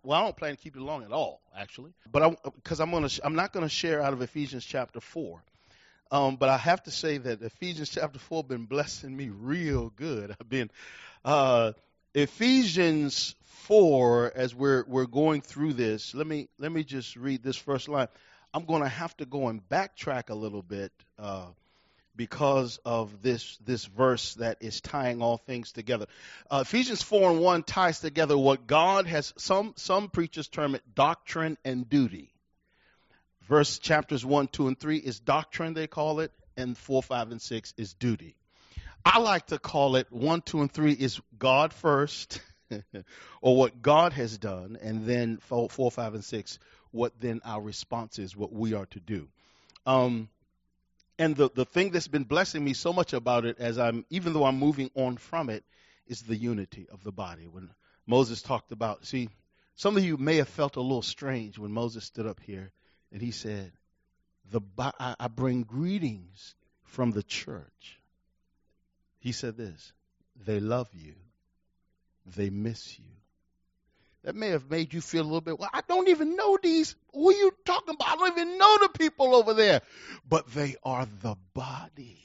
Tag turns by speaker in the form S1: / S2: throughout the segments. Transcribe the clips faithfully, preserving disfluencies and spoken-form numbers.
S1: well, I don't plan to keep it long at all, actually. But I, because I'm gonna, I'm not gonna share out of Ephesians chapter four. Um, but I have to say that Ephesians chapter four been blessing me real good. I've been uh, Ephesians four, as we're we're going through this. Let me let me just read this first line. I'm going to have to go and backtrack a little bit uh, because of this this verse that is tying all things together. Uh, Ephesians four and one ties together what God has. Some some preachers term it doctrine and duty. Verse chapters one, two, and three is doctrine, they call it, and four, five, and six is duty. I like to call it one, two, and three is God first, or what God has done, and then four, four, five, and six, what then our response is, what we are to do. Um, and the, the thing that's been blessing me so much about it, as I'm, even though I'm moving on from it, is the unity of the body. When Moses talked about, see, some of you may have felt a little strange when Moses stood up here. And he said, "The I, I bring greetings from the church." He said this, "They love you. They miss you." That may have made you feel a little bit, well, I don't even know these. Who are you talking about? I don't even know the people over there. But they are the body.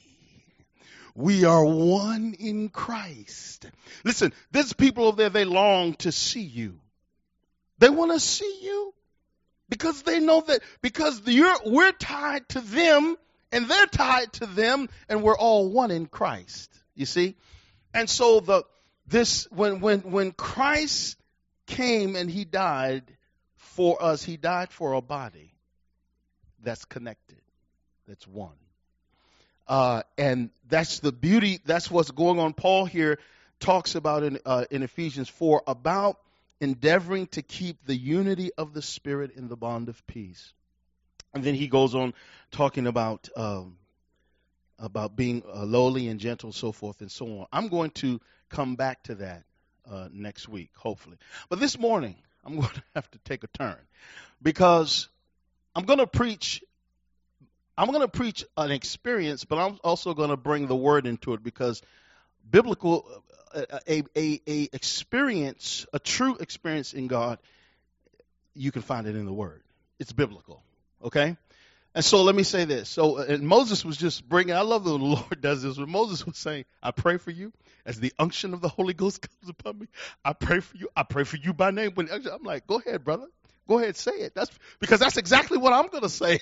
S1: We are one in Christ. Listen, there's people over there, they long to see you. They want to see you. Because they know that, because you're, we're tied to them, and they're tied to them, and we're all one in Christ. You see? And so the this when when when Christ came and he died for us, he died for a body that's connected, that's one. Uh, and that's the beauty, that's what's going on. Paul here talks about in uh, in Ephesians four about endeavoring to keep the unity of the Spirit in the bond of peace. And then he goes on talking about um, about being uh, lowly and gentle, so forth and so on. I'm going to come back to that uh, next week, hopefully. But this morning, I'm going to have to take a turn because I'm going to preach. I'm going to preach an experience, but I'm also going to bring the word into it because biblical. A, a, a experience, a true experience in God, you can find it in the Word. It's biblical, okay? And so let me say this. So and Moses was just bringing, I love that the Lord does this. When Moses was saying, I pray for you as the unction of the Holy Ghost comes upon me. I pray for you. I pray for you by name. When I'm like, go ahead, brother. Go ahead, say it. That's because that's exactly what I'm going to say.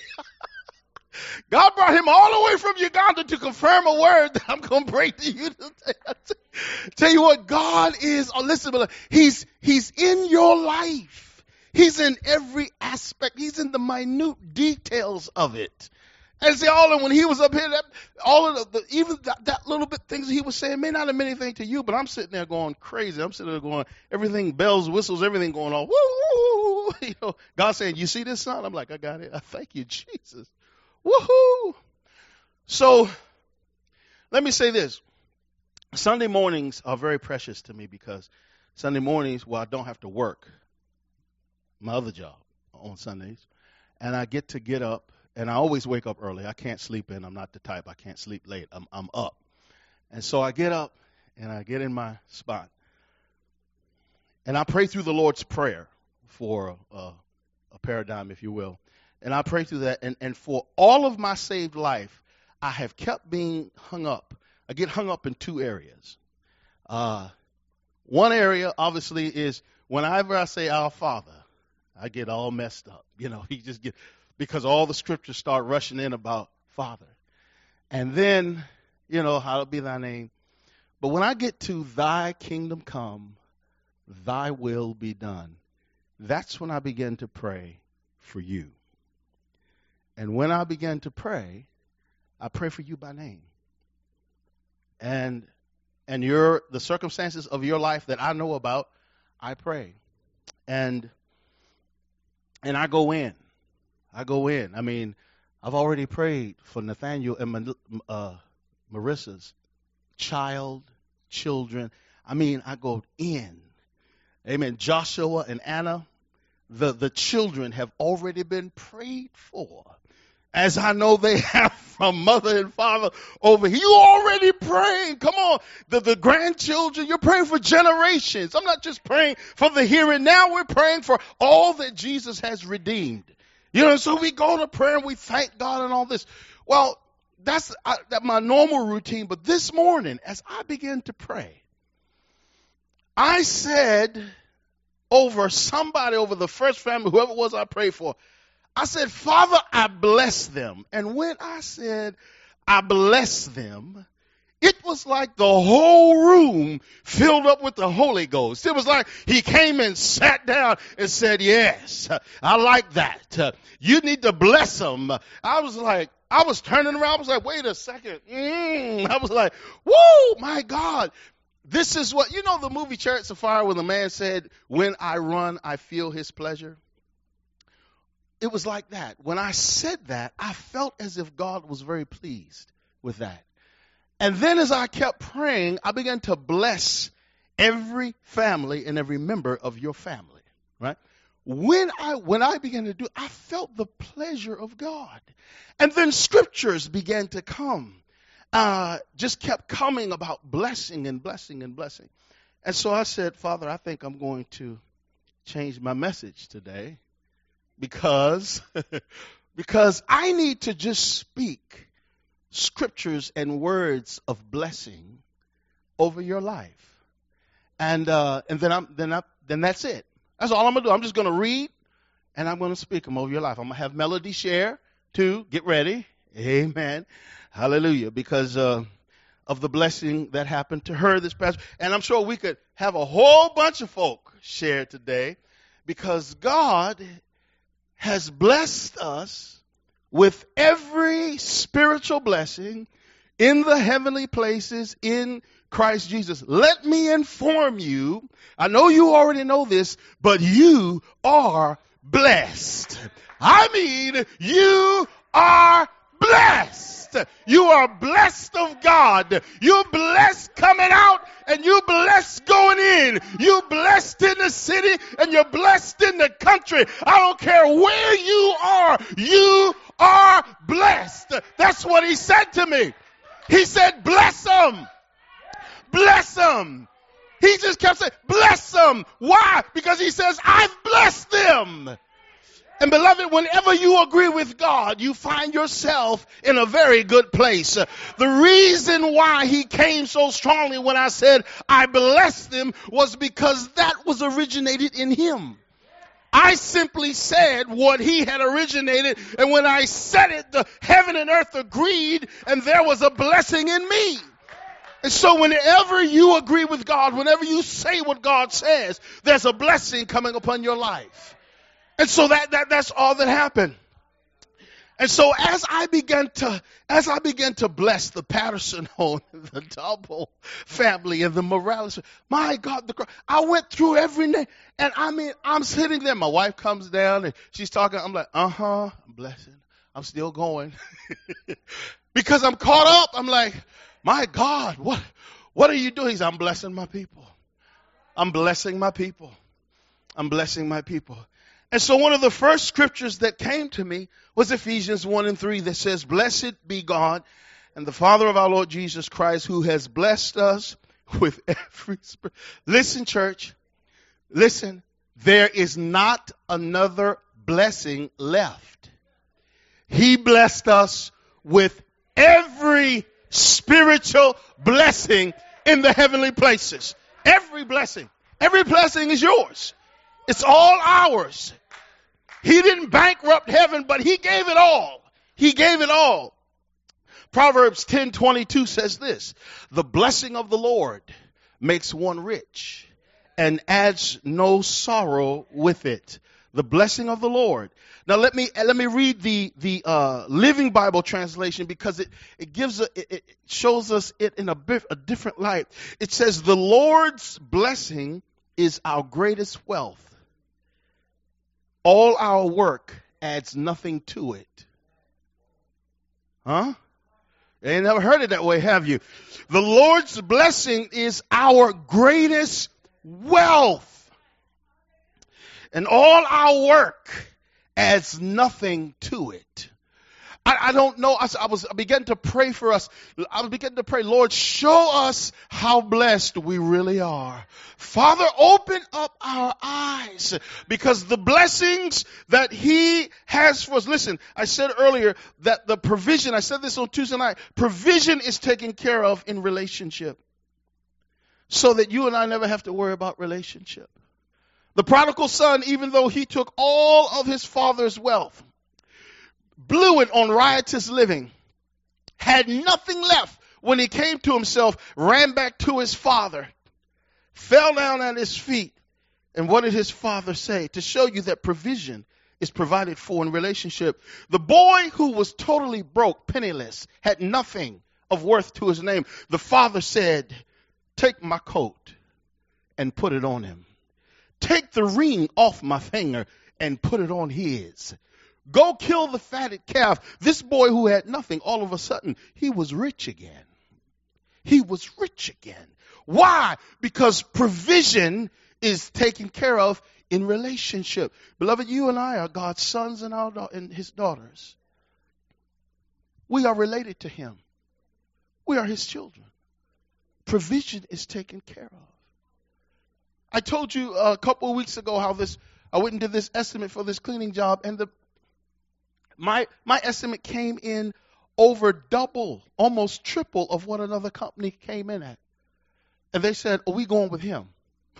S1: God brought him all the way from Uganda to confirm a word that I'm going to bring to you today. Tell you what, God is, oh, listen, he's, he's in your life. He's in every aspect. He's in the minute details of it. And see, all of when he was up here, that, all of the, the even that, that little bit things he was saying may not have meant anything to you, but I'm sitting there going crazy. I'm sitting there going, everything, bells, whistles, everything going on. Woo, woo, woo. You know, God saying, you see this, son? I'm like, I got it. I thank you, Jesus. Woohoo! So, let me say this. Sunday mornings are very precious to me because Sunday mornings, well, I don't have to work my other job on Sundays, and I get to get up, and I always wake up early. I can't sleep in. I'm not the type. I can't sleep late. I'm, I'm up. And so I get up, and I get in my spot, and I pray through the Lord's Prayer for uh, a paradigm, if you will. And I pray through that. And, and for all of my saved life, I have kept being hung up. I get hung up in two areas. Uh, one area, obviously, is whenever I say Our Father, I get all messed up. You know, he just get because all the scriptures start rushing in about Father. And then, you know, hallowed be thy name. But when I get to thy kingdom come, thy will be done, that's when I begin to pray for you. And when I begin to pray, I pray for you by name. And and your the circumstances of your life that I know about, I pray. And and I go in. I go in. I mean, I've already prayed for Nathaniel and uh, Marissa's child, children. I mean, I go in. Amen. Joshua and Anna, the, the children have already been prayed for. as I know they have from mother and father over here. You already praying. Come on. The, the grandchildren, you're praying for generations. I'm not just praying for the here and now. We're praying for all that Jesus has redeemed. You know, so we go to prayer and we thank God and all this. Well, that's uh, that my normal routine. But this morning, as I began to pray, I said over somebody, over the first family, whoever it was I prayed for, I said, Father, I bless them. And when I said, I bless them, it was like the whole room filled up with the Holy Ghost. It was like he came and sat down and said, yes, I like that. Uh, you need to bless them. I was like, I was turning around. I was like, wait a second. Mm. I was like, whoa, my God. This is what, you know the movie Chariots of Fire when the man said, when I run, I feel his pleasure? It was like that. When I said that, I felt as if God was very pleased with that. And then as I kept praying, I began to bless every family and every member of your family, right? When I when I began to do it, I felt the pleasure of God. And then scriptures began to come. Uh, just kept coming about blessing and blessing and blessing. And so I said, Father, I think I'm going to change my message today. Because, because I need to just speak scriptures and words of blessing over your life, and uh, and then I'm then I then that's it. That's all I'm gonna do. I'm just gonna read, and I'm gonna speak them over your life. I'm gonna have Melody share too. Get ready, Amen, Hallelujah, because uh, of the blessing that happened to her this past. And I'm sure we could have a whole bunch of folk share today, because God has blessed us with every spiritual blessing in the heavenly places in Christ Jesus. Let me inform you, I know you already know this, but you are blessed. I mean, you are blessed. You are blessed of God. You're blessed coming out and you're blessed going in. You're blessed in the city and you're blessed in the country. I don't care where you are. You are blessed. That's what he said to me. He said, bless them. Bless them. He just kept saying, bless them. Why? Because he says, I've blessed them. And beloved, whenever you agree with God, you find yourself in a very good place. The reason why he came so strongly when I said I blessed them was because that was originated in him. I simply said what he had originated, and when I said it, the heaven and earth agreed, and there was a blessing in me. And so whenever you agree with God, whenever you say what God says, there's a blessing coming upon your life. And so that, that that's all that happened. And so as I began to as I began to bless the Patterson home, the Double family, and the Morales, my God, the I went through every name, and I mean, I'm sitting there. My wife comes down and she's talking. I'm like, uh huh, I'm blessing. I'm still going because I'm caught up. I'm like, my God, what what are you doing? He's, I'm blessing my people. I'm blessing my people. I'm blessing my people. And so one of the first scriptures that came to me was Ephesians one and three that says, blessed be God and the Father of our Lord Jesus Christ, who has blessed us with every spirit. Listen, church, listen, there is not another blessing left. He blessed us with every spiritual blessing in the heavenly places. Every blessing. Every blessing is yours. It's all ours. He didn't bankrupt heaven, but he gave it all. He gave it all. Proverbs ten twenty-two says this, the blessing of the Lord makes one rich and adds no sorrow with it. The blessing of the Lord. Now let me let me read the the uh, Living Bible translation, because it it gives a, it, it shows us it in a bit a different light. It says the Lord's blessing is our greatest wealth. All our work adds nothing to it. Huh? You ain't never heard it that way, have you? The Lord's blessing is our greatest wealth. And all our work adds nothing to it. I, I don't know. I, I was I began to pray for us. I was beginning to pray, Lord, show us how blessed we really are. Father, open up our eyes, because the blessings that He has for us. Listen, I said earlier that the provision, I said this on Tuesday night, provision is taken care of in relationship, so that you and I never have to worry about relationship. The prodigal son, even though he took all of his father's wealth, blew it on riotous living, had nothing left when he came to himself, ran back to his father, fell down at his feet. And what did his father say? To show you that provision is provided for in relationship. The boy who was totally broke, penniless, had nothing of worth to his name, the father said, take my coat and put it on him. Take the ring off my finger and put it on his. Go kill the fatted calf. This boy who had nothing, all of a sudden, he was rich again. He was rich again. Why? Because provision is taken care of in relationship. Beloved, you and I are God's sons and, our, and His daughters. We are related to Him. We are His children. Provision is taken care of. I told you a couple of weeks ago how this, I went and did this estimate for this cleaning job, and the my my estimate came in over double, almost triple of what another company came in at. And they said, oh, we going with him.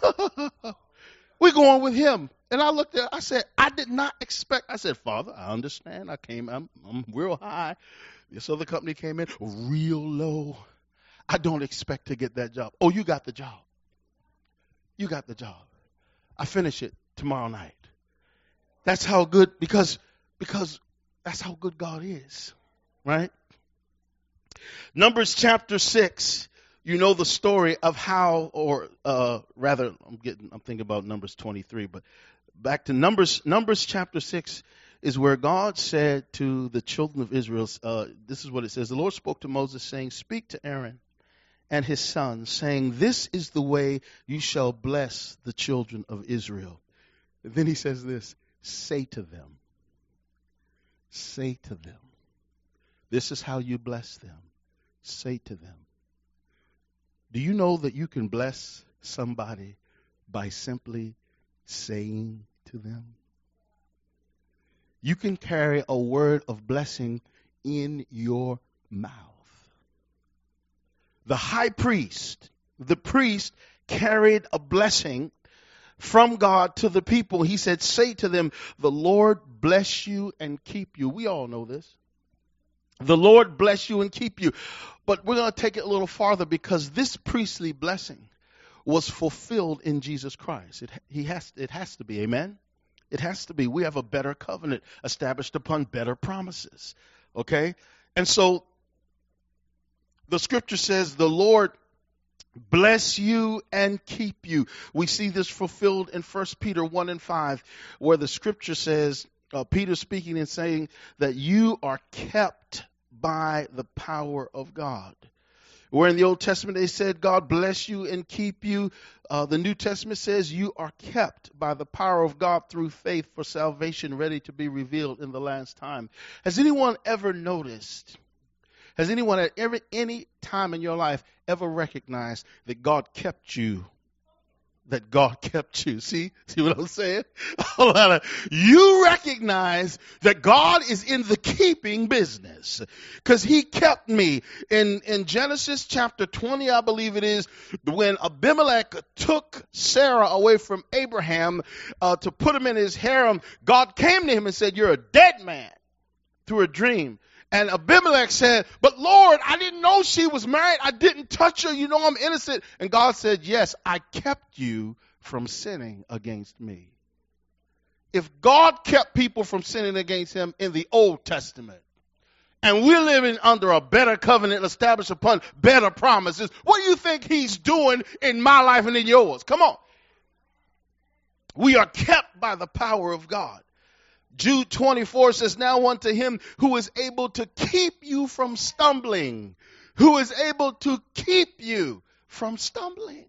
S1: We're going with him. And I looked at, I said, I did not expect, I said, Father, I understand. I came, I'm, I'm real high. This other company came in real low. I don't expect to get that job. Oh, you got the job. You got the job. I finish it tomorrow night. That's how good, because, because that's how good God is, right? Numbers chapter six, you know the story of how, or uh, rather, I'm getting, I'm thinking about Numbers twenty-three, but back to Numbers, Numbers chapter six is where God said to the children of Israel, uh, this is what it says, the Lord spoke to Moses saying, speak to Aaron and his sons, saying, this is the way you shall bless the children of Israel. And then he says this, say to them, say to them, this is how you bless them. Say to them. Do you know that you can bless somebody by simply saying to them? You can carry a word of blessing in your mouth. The high priest, the priest carried a blessing from God to the people. He said, say to them, the Lord bless you and keep you. We all know this. The Lord bless you and keep you. But we're going to take it a little farther, because this priestly blessing was fulfilled in Jesus Christ. It, he has, it has to be, amen? It has to be. We have a better covenant established upon better promises, okay? And so the scripture says, the Lord bless you and keep you. We see this fulfilled in First Peter one and five, where the scripture says, uh, Peter speaking and saying that you are kept by the power of God. Where in the Old Testament they said, God bless you and keep you. Uh, the New Testament says you are kept by the power of God through faith for salvation ready to be revealed in the last time. Has anyone ever noticed, has anyone at every, any time in your life ever recognized that God kept you? That God kept you. See? See what I'm saying? You recognize that God is in the keeping business, because He kept me. In, in Genesis chapter twenty, I believe it is, when Abimelech took Sarah away from Abraham uh, to put him in his harem, God came to him and said, you're a dead man, through a dream. And Abimelech said, but Lord, I didn't know she was married. I didn't touch her. You know I'm innocent. And God said, yes, I kept you from sinning against me. If God kept people from sinning against Him in the Old Testament, and we're living under a better covenant established upon better promises, what do you think He's doing in my life and in yours? Come on. We are kept by the power of God. Jude twenty-four says, now unto Him who is able to keep you from stumbling, who is able to keep you from stumbling.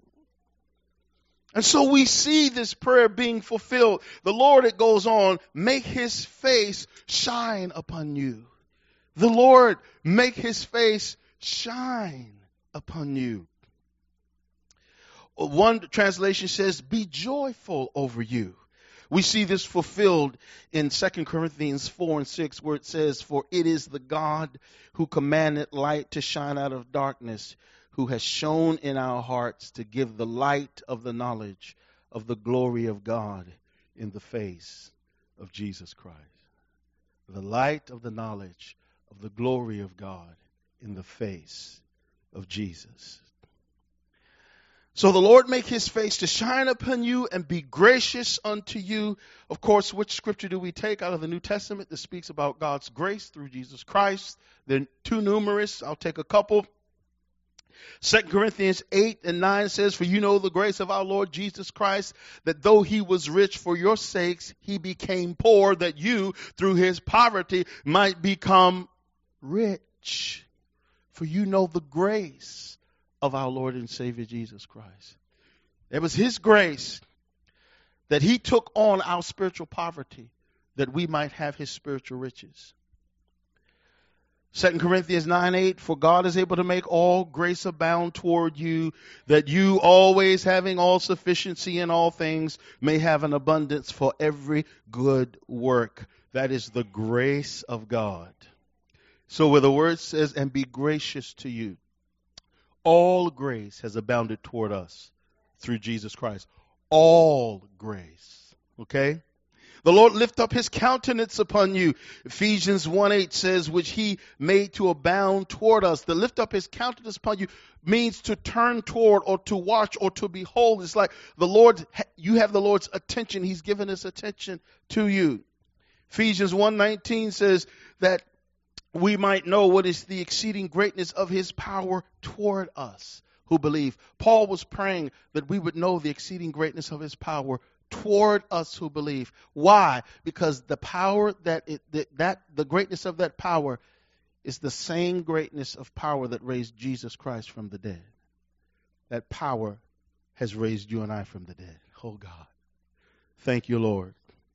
S1: And so we see this prayer being fulfilled. The Lord, it goes on, make His face shine upon you. The Lord make his face shine upon you. One translation says, be joyful over you. We see this fulfilled in Second Corinthians four and six, where it says, for it is the God who commanded light to shine out of darkness, who has shone in our hearts to give the light of the knowledge of the glory of God in the face of Jesus Christ. The light of the knowledge of the glory of God in the face of Jesus. So the Lord make his face to shine upon you and be gracious unto you. Of course, which scripture do we take out of the New Testament that speaks about God's grace through Jesus Christ? They're too numerous. I'll take a couple. Second Corinthians eight and nine says, for you know the grace of our Lord Jesus Christ, that though he was rich, for your sakes he became poor, that you through his poverty might become rich. For you know the grace of our Lord and Savior Jesus Christ. It was his grace that he took on our spiritual poverty, that we might have his spiritual riches. Second Corinthians nine eight, for God is able to make all grace abound toward you, that you always having all sufficiency in all things may have an abundance for every good work. That is the grace of God. So where the word says, and be gracious to you, all grace has abounded toward us through Jesus Christ. All grace. Okay? The Lord lift up his countenance upon you. Ephesians one eight says, which he made to abound toward us. To lift up his countenance upon you means to turn toward or to watch or to behold. It's like the Lord, you have the Lord's attention. He's given his attention to you. Ephesians one nineteen says that we might know what is the exceeding greatness of his power toward us who believe. Paul was praying that we would know the exceeding greatness of his power toward us who believe. Why? Because the power that, it, that, that the greatness of that power is the same greatness of power that raised Jesus Christ from the dead. That power has raised you and I from the dead. Oh God. Thank you, Lord.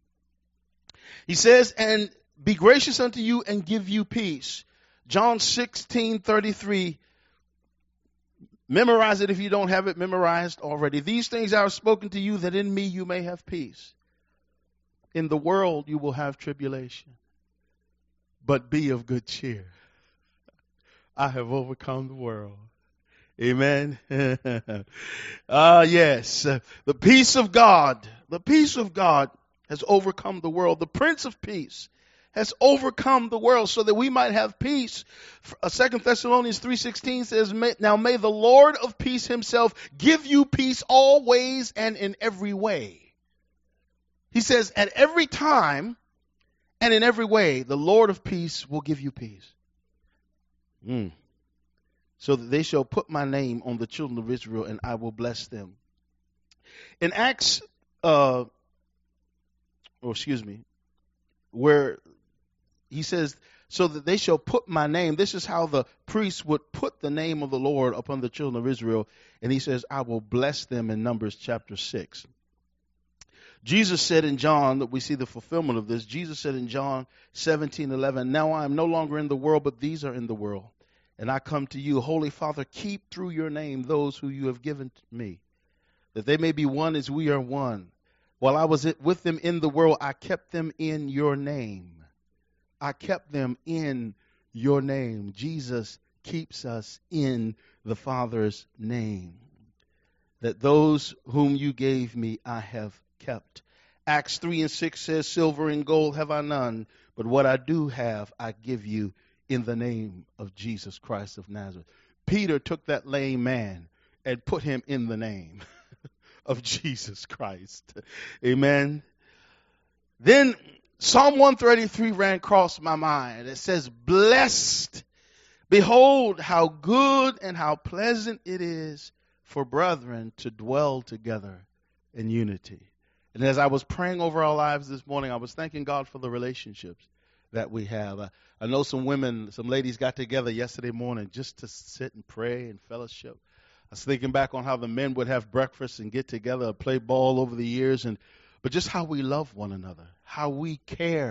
S1: He says, and be gracious unto you and give you peace. John sixteen thirty-three. Memorize it if you don't have it memorized already. These things I have spoken to you, that in me you may have peace. In the world you will have tribulation, but be of good cheer. I have overcome the world. Amen. Ah, uh, yes. The peace of God, the peace of God has overcome the world. The Prince of Peace has overcome the world so that we might have peace. Second Thessalonians three sixteen says, now may the Lord of peace himself give you peace always and in every way. He says, at every time and in every way, the Lord of peace will give you peace. Mm. So that they shall put my name on the children of Israel, and I will bless them. In Acts, uh, or excuse me, where he says, so that they shall put my name. This is how the priests would put the name of the Lord upon the children of Israel. And he says, I will bless them in Numbers chapter six. Jesus said in John, that we see the fulfillment of this. Jesus said in John seventeen eleven, now I am no longer in the world, but these are in the world. And I come to you, Holy Father, keep through your name those who you have given me, that they may be one as we are one. While I was with them in the world, I kept them in your name. I kept them in your name. Jesus keeps us in the Father's name. That those whom you gave me, I have kept. Acts three and six says, silver and gold have I none, but what I do have, I give you in the name of Jesus Christ of Nazareth. Peter took that lame man and put him in the name of Jesus Christ. Amen. Then Psalm one thirty-three ran across my mind. It says, blessed, behold how good and how pleasant it is for brethren to dwell together in unity. And as I was praying over our lives this morning, I was thanking God for the relationships that we have. I, I know some women, some ladies got together yesterday morning just to sit and pray and fellowship. I was thinking back on how the men would have breakfast and get together and play ball over the years, and but just how we love one another, how we care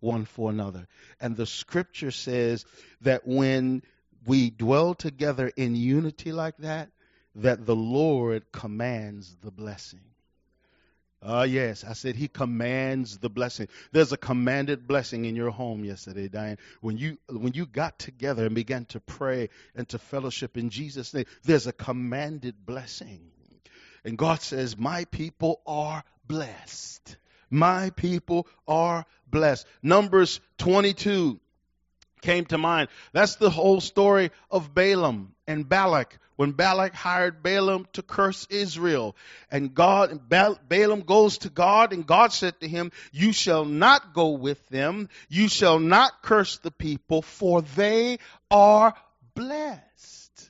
S1: one for another. And the scripture says that when we dwell together in unity like that, that the Lord commands the blessing. Ah, uh, yes, I said he commands the blessing. There's a commanded blessing in your home yesterday, Diane. When you when you got together and began to pray and to fellowship in Jesus' name, there's a commanded blessing. And God says, my people are blessed. My people are blessed. Numbers twenty-two came to mind. That's the whole story of Balaam and Balak. When Balak hired Balaam to curse Israel, and God, Balaam goes to God, and God said to him, you shall not go with them. You shall not curse the people, for they are blessed.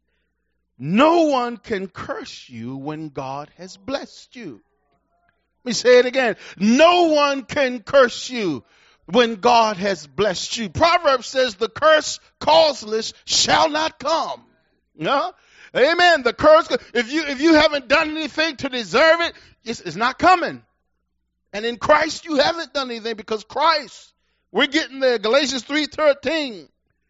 S1: No one can curse you when God has blessed you. Let me say it again. No one can curse you when God has blessed you. Proverbs says the curse causeless shall not come. No? Amen. The curse, if you if you haven't done anything to deserve it, it's, it's not coming. And in Christ, you haven't done anything because Christ, we're getting there. Galatians three thirteen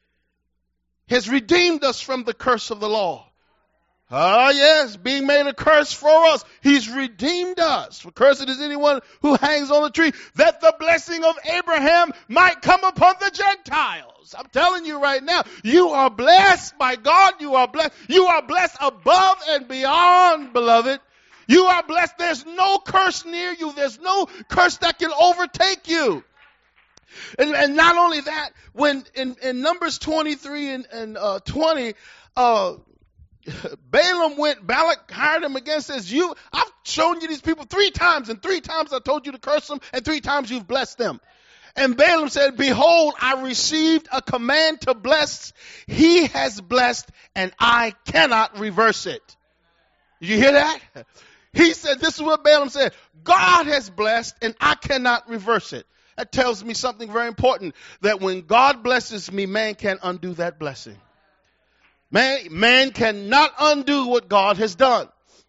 S1: has redeemed us from the curse of the law. Ah, yes, being made a curse for us. He's redeemed us. For cursed is anyone who hangs on the tree, that the blessing of Abraham might come upon the Gentiles. I'm telling you right now, you are blessed by God. You are blessed. You are blessed above and beyond, beloved. You are blessed. There's no curse near you. There's no curse that can overtake you. And, and not only that, when in, in Numbers twenty-three and, and uh, twenty, uh, Balaam went, Balak hired him again, says, you, I've shown you these people three times, and three times I told you to curse them, and three times you've blessed them. And Balaam said, behold, I received a command to bless. He has blessed, and I cannot reverse it. Did you hear that? He said, this is what Balaam said, God has blessed, and I cannot reverse it. That tells me something very important, that when God blesses me, man can't undo that blessing. Man, man cannot undo what God has done.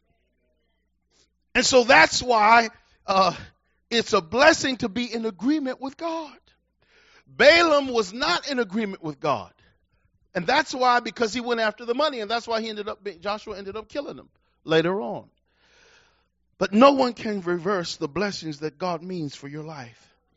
S1: And so that's why uh, it's a blessing to be in agreement with God. Balaam was not in agreement with God. And that's why, because he went after the money, and that's why he ended up, Joshua ended up killing him later on. But no one can reverse the blessings that God means for your life.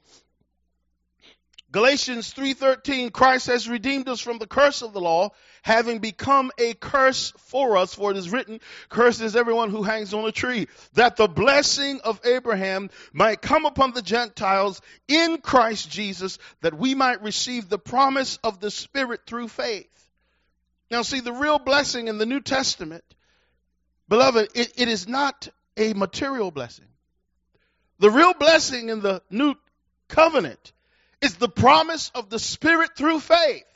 S1: Galatians three thirteen, Christ has redeemed us from the curse of the law, having become a curse for us. For it is written, cursed is everyone who hangs on a tree, that the blessing of Abraham might come upon the Gentiles in Christ Jesus, that we might receive the promise of the Spirit through faith. Now see, the real blessing in the New Testament, beloved, it, it is not a material blessing. The real blessing in the New Covenant is the promise of the Spirit through faith.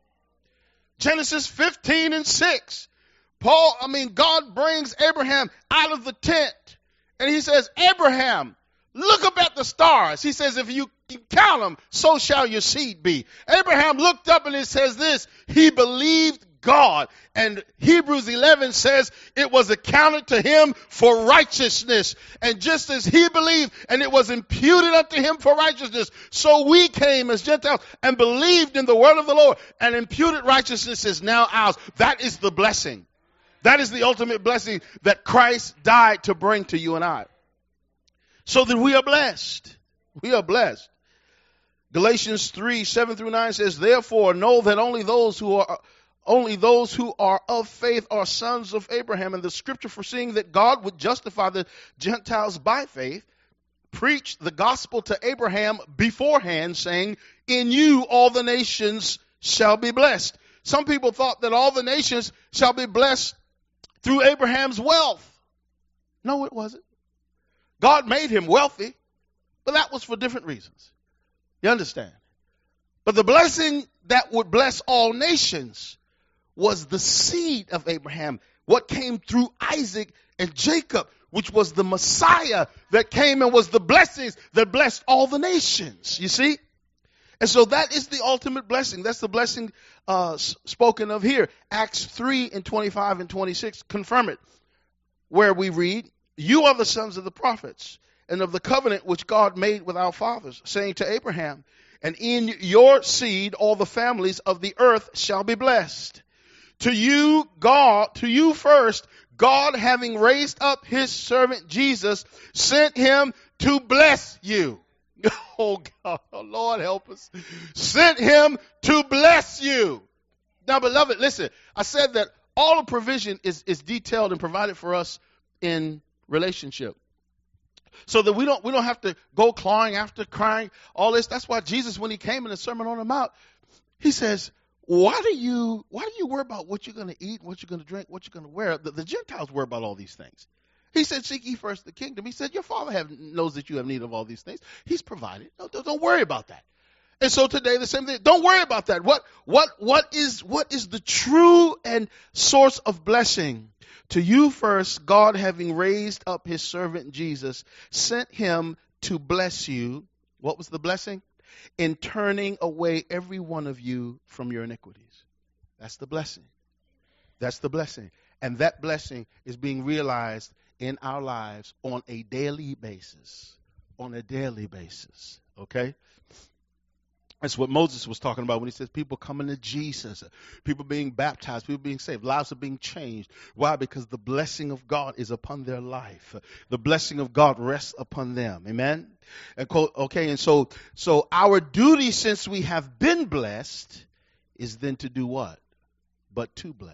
S1: Genesis fifteen and six. Paul, I mean, God brings Abraham out of the tent. And he says, Abraham, look up at the stars. He says, if you count them, so shall your seed be. Abraham looked up and it says this, he believed God. And Hebrews eleven says it was accounted to him for righteousness. And just as he believed, and it was imputed unto him for righteousness, so we came as Gentiles and believed in the word of the Lord, and imputed righteousness is now ours. That is the blessing. That is the ultimate blessing that Christ died to bring to you and I. So that we are blessed. We are blessed. Galatians three, seven through nine says, therefore know that only those who are Only those who are of faith are sons of Abraham. And the scripture, foreseeing that God would justify the Gentiles by faith, preached the gospel to Abraham beforehand, saying, in you all the nations shall be blessed. Some people thought that all the nations shall be blessed through Abraham's wealth. No, it wasn't. God made him wealthy, but that was for different reasons. You understand? But the blessing that would bless all nations was the seed of Abraham, what came through Isaac and Jacob, which was the Messiah that came and was the blessings that blessed all the nations, you see? And so that is the ultimate blessing. That's the blessing uh, spoken of here. Acts three and twenty-five and twenty-six confirm it, where we read, you are the sons of the prophets and of the covenant which God made with our fathers, saying to Abraham, and in your seed all the families of the earth shall be blessed. To you, God, to you first, God, having raised up his servant Jesus, sent him to bless you. Oh God, oh Lord help us. Sent him to bless you. Now, beloved, listen, I said that all of provision is, is detailed and provided for us in relationship. So that we don't we don't have to go clawing after, crying, all this. That's why Jesus, when he came in the Sermon on the Mount, he says, why do you why do you worry about what you're going to eat, what you're going to drink, what you're going to wear? The, the Gentiles worry about all these things. He said, seek ye first the kingdom. He said, your Father have, knows that you have need of all these things. He's provided. No, don't, don't worry about that. And so today, the same thing. Don't worry about that. What what what is what is the true and source of blessing? To you first, God, having raised up his servant Jesus, sent him to bless you. What was the blessing? In turning away every one of you from your iniquities. That's the blessing. That's the blessing. And that blessing is being realized in our lives on a daily basis. On a daily basis. Okay? That's what Moses was talking about when he says people coming to Jesus, people being baptized, people being saved, lives are being changed. Why? Because the blessing of God is upon their life. The blessing of God rests upon them. Amen? And okay, and so so our duty, since we have been blessed, is then to do what? But to bless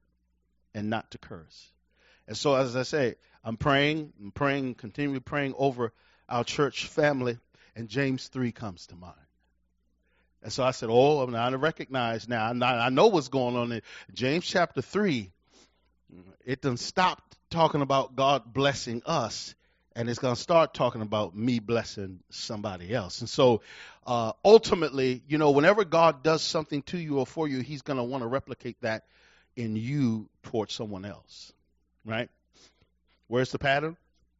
S1: and not to curse. And so, as I say, I'm praying, I'm praying, continually praying over our church family, and James three comes to mind. And so I said, oh, I'm not to recognize now. I'm not, I know what's going on in James chapter three. It done stopped talking about God blessing us, and it's going to start talking about me blessing somebody else. And so uh, ultimately, you know, whenever God does something to you or for you, he's going to want to replicate that in you towards someone else, right? Where's the pattern?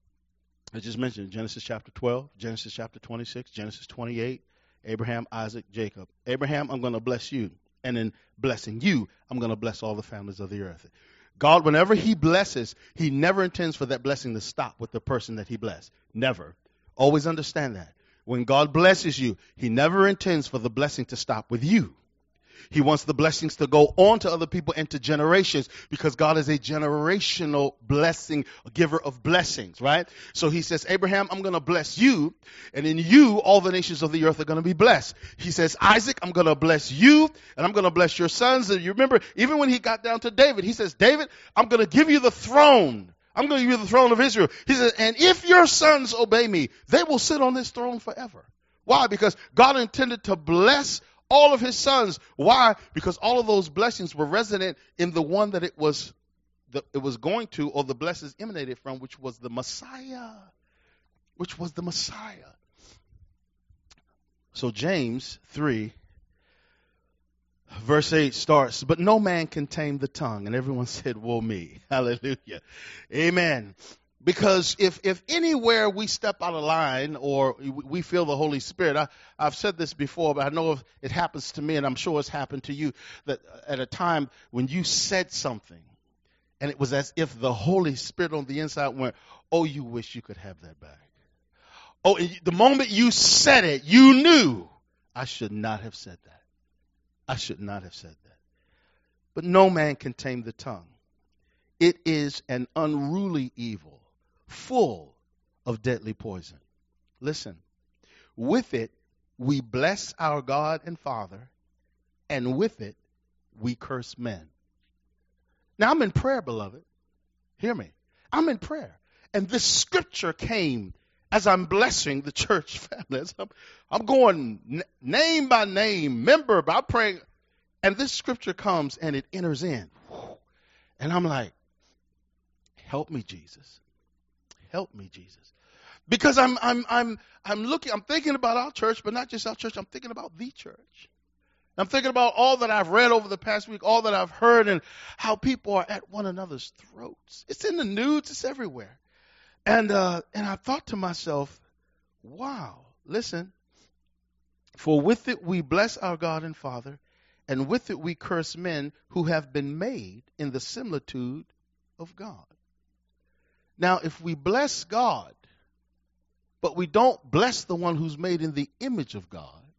S1: I just mentioned Genesis chapter twelve, Genesis chapter twenty-six, Genesis twenty-eight. Abraham, Isaac, Jacob. Abraham, I'm going to bless you. And in blessing you, I'm going to bless all the families of the earth. God, whenever he blesses, he never intends for that blessing to stop with the person that he blessed. Never. Always understand that. When God blesses you, he never intends for the blessing to stop with you. He wants the blessings to go on to other people and to generations, because God is a generational blessing, a giver of blessings, right? So he says, Abraham, I'm going to bless you, and in you, all the nations of the earth are going to be blessed. He says, Isaac, I'm going to bless you, and I'm going to bless your sons. And you remember, even when he got down to David, he says, David, I'm going to give you the throne. I'm going to give you the throne of Israel. He says, and if your sons obey me, they will sit on this throne forever. Why? Because God intended to bless all of his sons. Why? Because all of those blessings were resident in the one that it was the, it was going to, or the blessings emanated from, which was the Messiah. Which was the Messiah. So James three, verse eight starts, but no man can tame the tongue. And everyone said, woe me. Hallelujah. Amen. Because if, if anywhere we step out of line or we feel the Holy Spirit, I, I've said this before, but I know if it happens to me, and I'm sure it's happened to you, that at a time when you said something, and it was as if the Holy Spirit on the inside went, oh, you wish you could have that back. Oh, the moment you said it, you knew, I should not have said that. I should not have said that. But no man can tame the tongue. It is an unruly evil, full of deadly poison. Listen, with it we bless our God and Father, and with it we curse men. Now I'm in prayer, beloved. Hear me. I'm in prayer. And this scripture came as I'm blessing the church family. I'm, I'm going n- name by name, member by praying. And this scripture comes and it enters in. And I'm like, help me, Jesus. Help me, Jesus. Because I'm I'm I'm I'm looking, I'm thinking about our church, but not just our church, I'm thinking about the church. I'm thinking about all that I've read over the past week, all that I've heard, and how people are at one another's throats. It's in the news, it's everywhere. And uh, and I thought to myself, wow, listen, for with it we bless our God and Father, and with it we curse men who have been made in the similitude of God. Now, if we bless God, but we don't bless the one who's made in the image of God,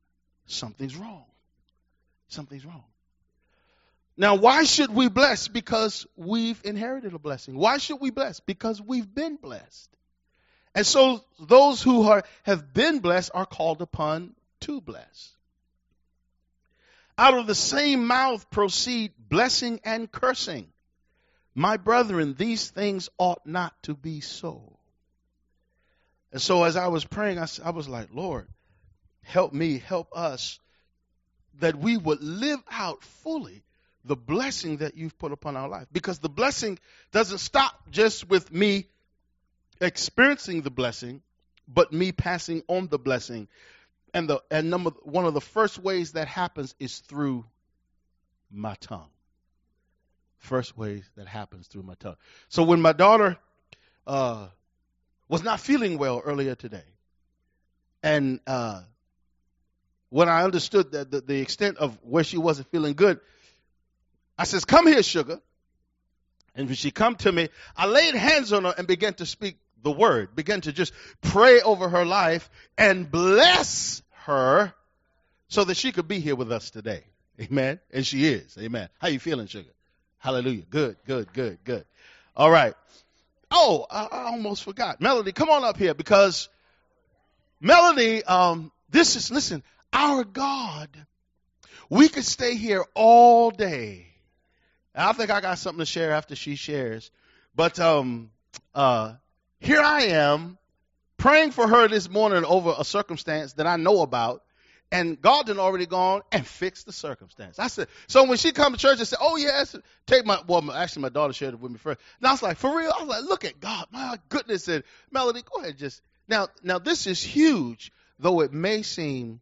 S1: something's wrong. Something's wrong. Now, why should we bless? Because we've inherited a blessing. Why should we bless? Because we've been blessed. And so those who are, have been blessed are called upon to bless. Out of the same mouth proceed blessing and cursing. My brethren, these things ought not to be so. And so as I was praying, I, I was like, Lord, help me, help us, that we would live out fully the blessing that you've put upon our life. Because the blessing doesn't stop just with me experiencing the blessing, but me passing on the blessing. And the and number one of the first ways that happens is through my tongue. First ways that happens through my tongue. So when my daughter uh, was not feeling well earlier today, and uh, when I understood that the, the extent of where she wasn't feeling good, I says, "Come here, sugar." And when she come to me, I laid hands on her and began to speak the word, began to just pray over her life and bless her so that she could be here with us today. Amen. And she is. Amen. How you feeling, sugar? Hallelujah. Good, good, good, good. All right. Oh, I, I almost forgot. Melody, come on up here, because Melody, um, this is, listen, our God, we could stay here all day. I think I got something to share after she shares. But um, uh, here I am praying for her this morning over a circumstance that I know about. And God had already gone and fixed the circumstance. I said, so when she come to church and said, oh, yes, take my, well, actually my daughter shared it with me first. And I was like, for real? I was like, look at God, my goodness. And Melody, go ahead. Just now, now this is huge, though it may seem.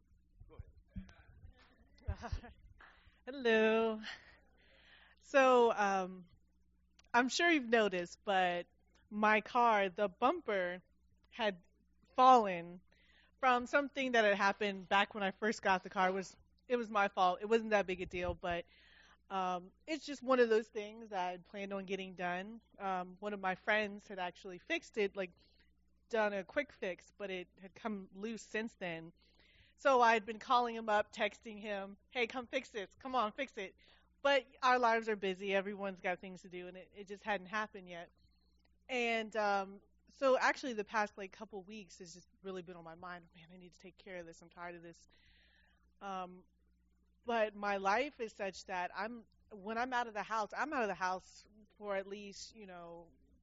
S2: Hello. So um, I'm sure you've noticed, but my car, the bumper had fallen from something that had happened back when I first got the car. It was it was my fault. It wasn't that big a deal, but um, it's just one of those things that I had planned on getting done. Um, one of my friends had actually fixed it, like done a quick fix, but it had come loose since then. So I had been calling him up, texting him, hey, come fix this. Come on, fix it. But our lives are busy. Everyone's got things to do, and it, it just hadn't happened yet. And um, so actually the past like couple weeks has just really been on my mind. Man, I need to take care of this. I'm tired of this. Um, but my life is such that I'm when I'm out of the house, I'm out of the house for at least, you know,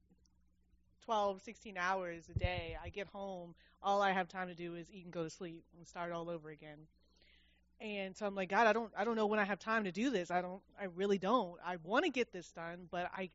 S2: twelve, sixteen hours a day. I get home. All I have time to do is eat and go to sleep and start all over again. And so I'm like, God, I don't I don't know when I have time to do this. I don't I really don't. I want to get this done, but I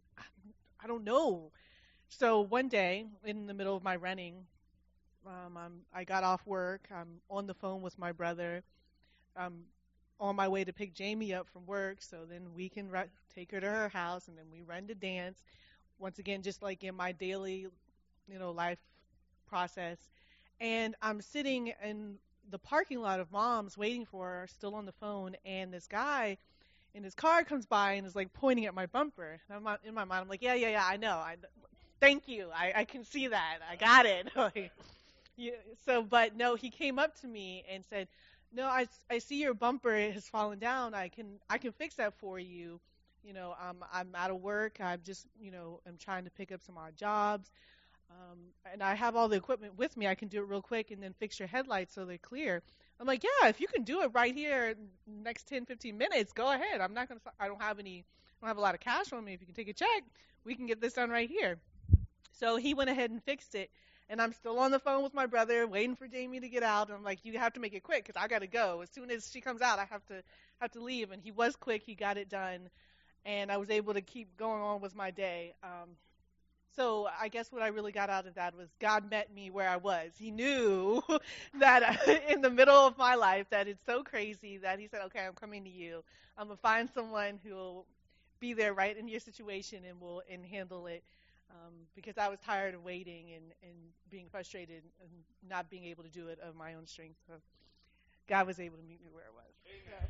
S2: I don't know. So one day, in the middle of my running, um, I'm, I got off work. I'm on the phone with my brother. I'm on my way to pick Jamie up from work, so then we can ru- take her to her house, and then we run to dance. Once again, just like in my daily, you know, life process. And I'm sitting in the parking lot of Mom's waiting for her, still on the phone, and this guy in his car comes by and is like pointing at my bumper. And I'm in my mind, I'm like, yeah, yeah, yeah, I know. I Thank you. I, I can see that. I got it. Like, you, so, but no, he came up to me and said, "No, I, I see your bumper has fallen down. I can I can fix that for you. You know, um, I'm out of work. I'm just you know I'm trying to pick up some odd jobs, um, and I have all the equipment with me. I can do it real quick and then fix your headlights so they're clear." I'm like, "Yeah, if you can do it right here, next ten, fifteen minutes, go ahead. I'm not gonna. I don't have any. I don't have a lot of cash on me. If you can take a check, we can get this done right here." So he went ahead and fixed it, and I'm still on the phone with my brother, waiting for Jamie to get out. And I'm like, "You have to make it quick, because I got to go. As soon as she comes out, I have to have to leave." And he was quick; he got it done, and I was able to keep going on with my day. Um, so I guess what I really got out of that was God met me where I was. He knew that in the middle of my life that it's so crazy that He said, "Okay, I'm coming to you. I'm gonna find someone who will be there right in your situation and will and handle it." Um, because I was tired of waiting and, and being frustrated and not being able to do it of my own strength. So God was able to meet me where I was.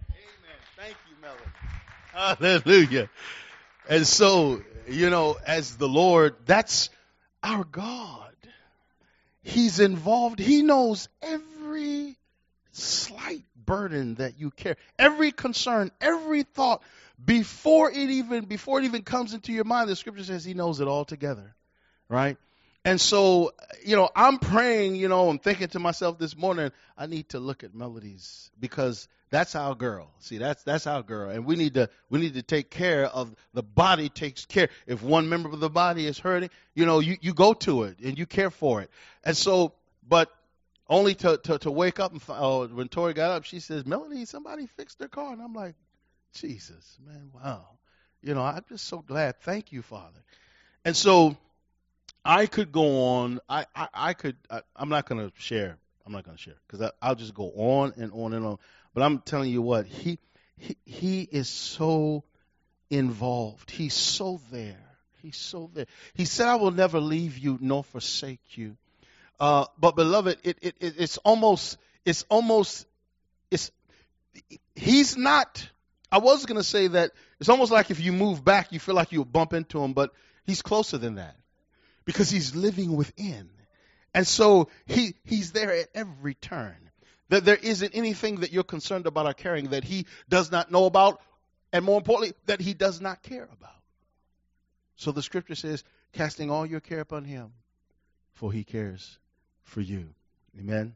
S1: Amen. Amen. Thank you, Melody. Hallelujah. And so, you know, as the Lord, that's our God. He's involved. He knows every slight burden that you carry, every concern, every thought, before it even before it even comes into your mind, the scripture says he knows it all together, right? And so, you know, I'm praying, you know, I'm thinking to myself this morning, I need to look at Melody's, because that's our girl. See, that's that's our girl, and we need to we need to take care of the body. Takes care. If one member of the body is hurting, you know, you, you go to it and you care for it. And so, but only to to, to wake up and find, oh, when Tori got up, she says, "Melody, somebody fixed their car," and I'm like, Jesus, man, wow. You know, I'm just so glad. Thank you, Father. And so I could go on. I, I, I could. I, I'm not going to share. I'm not going to share because I'll just go on and on and on. But I'm telling you what, he, he, he is so involved. He's so there. He's so there. He said, I will never leave you nor forsake you. Uh, but beloved, it, it, it, it's almost, it's almost, it's, he's not, I was going to say that it's almost like if you move back, you feel like you'll bump into him, but he's closer than that because he's living within. And so he, he's there at every turn. That there isn't anything that you're concerned about or caring that he does not know about, and more importantly, that he does not care about. So the scripture says, casting all your care upon him, for he cares for you. Amen.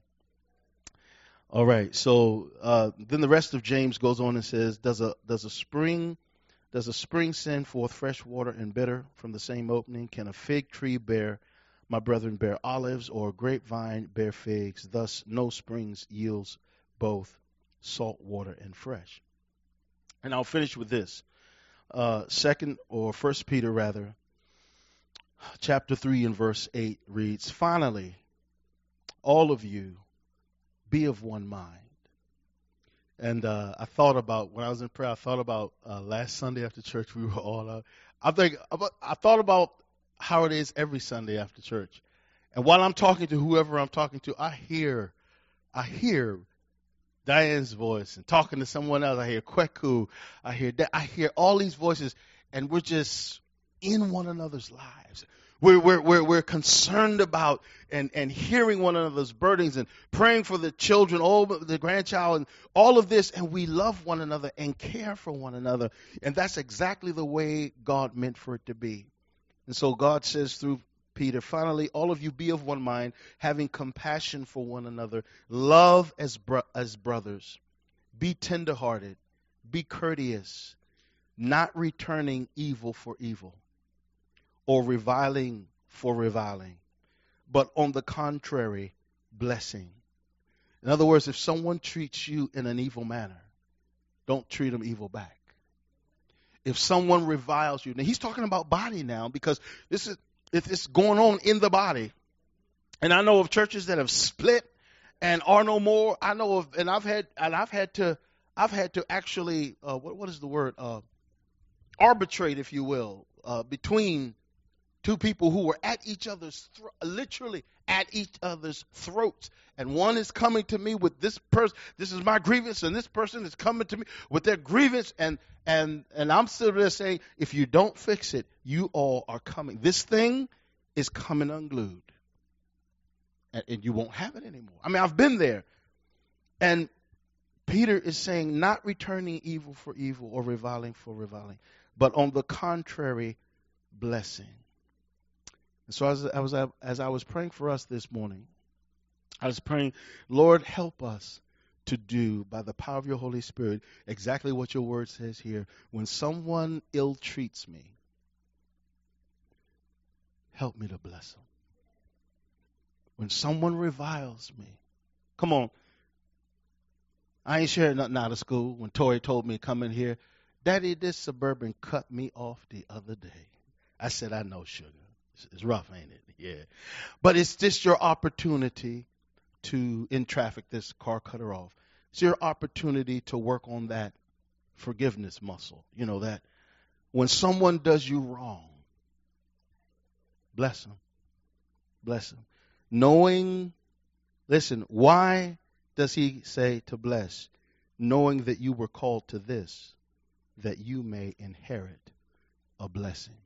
S1: All right. So uh, then the rest of James goes on and says, does a does a spring does a spring send forth fresh water and bitter from the same opening? Can a fig tree bear, my brethren, bear olives, or a grapevine bear figs? Thus no springs yields both salt water and fresh. And I'll finish with this. Uh, second or First Peter rather, chapter three and verse eight reads, finally, all of you be of one mind. And uh, I thought about, when I was in prayer, I thought about uh, last Sunday after church, we were all out. I think I thought about how it is every Sunday after church. And while I'm talking to whoever I'm talking to, I hear, I hear Diane's voice, and talking to someone else, I hear Kweku, I hear that, I hear all these voices, and we're just in one another's lives. We're, we're, we're, we're concerned about and, and hearing one another's burdens and praying for the children, all the grandchild, and all of this, and we love one another and care for one another. And that's exactly the way God meant for it to be. And so God says through Peter, finally, all of you be of one mind, having compassion for one another, love as bro- as brothers, be tenderhearted, be courteous, not returning evil for evil, or reviling for reviling, but on the contrary, blessing. In other words, if someone treats you in an evil manner, don't treat them evil back. If someone reviles you, now he's talking about body now, because this is it's going on in the body. And I know of churches that have split and are no more. I know of, and I've had, and I've had to, I've had to actually, uh, what what is the word? Uh, arbitrate, if you will, uh, between two people who were at each other's, thro- literally at each other's throats. And one is coming to me with this person, this is my grievance, and this person is coming to me with their grievance. And, and, and I'm still there saying, if you don't fix it, you all are coming. This thing is coming unglued. And, and you won't have it anymore. I mean, I've been there. And Peter is saying, not returning evil for evil or reviling for reviling, but on the contrary, blessing. And so as I was as I was praying for us this morning, I was praying, Lord, help us to do by the power of your Holy Spirit exactly what your word says here. When someone ill treats me, help me to bless them. When someone reviles me, come on. I ain't sharing nothing out of school. When Tori told me to come in here, Daddy, this Suburban cut me off the other day. I said, I know, sugar. It's rough, ain't it? Yeah. But it's just your opportunity to, in traffic, this car cut her off. It's your opportunity to work on that forgiveness muscle. You know, that when someone does you wrong, bless them. Bless them. Knowing, listen, why does he say to bless? Knowing that you were called to this, that you may inherit a blessing.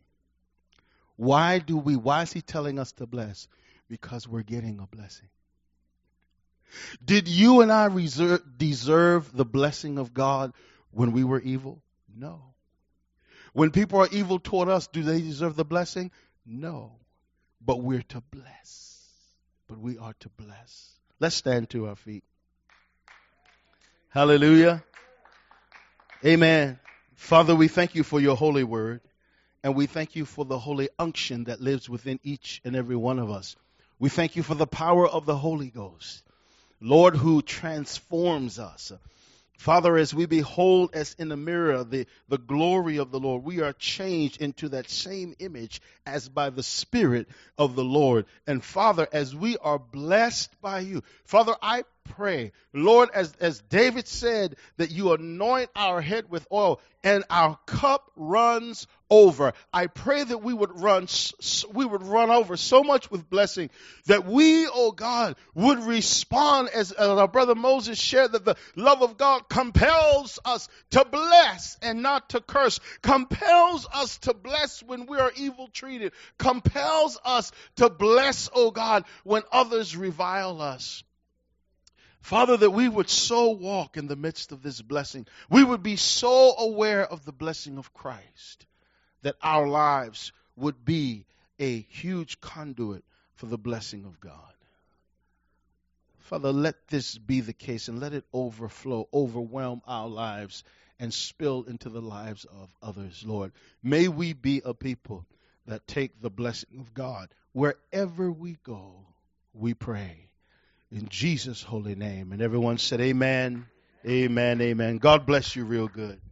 S1: Why do we, why is he telling us to bless? Because we're getting a blessing. Did you and I reserve, deserve the blessing of God when we were evil? No. When people are evil toward us, do they deserve the blessing? No. But we're to bless. But we are to bless. Let's stand to our feet. Hallelujah. Amen. Father, we thank you for your holy word. And we thank you for the holy unction that lives within each and every one of us. We thank you for the power of the Holy Ghost, Lord, who transforms us. Father, as we behold as in a mirror the, the glory of the Lord, we are changed into that same image as by the Spirit of the Lord. And Father, as we are blessed by you, Father, I pray, Lord, as, as David said, that you anoint our head with oil and our cup runs over. I pray that we would run, we would run over so much with blessing that we, oh God, would respond as, as our brother Moses shared, that the love of God compels us to bless and not to curse, compels us to bless when we are evil treated, compels us to bless, oh God, when others revile us. Father, that we would so walk in the midst of this blessing. We would be so aware of the blessing of Christ that our lives would be a huge conduit for the blessing of God. Father, let this be the case and let it overflow, overwhelm our lives and spill into the lives of others, Lord. May we be a people that take the blessing of God wherever we go, we pray. In Jesus' holy name. And everyone said amen, amen, amen. God bless you real good.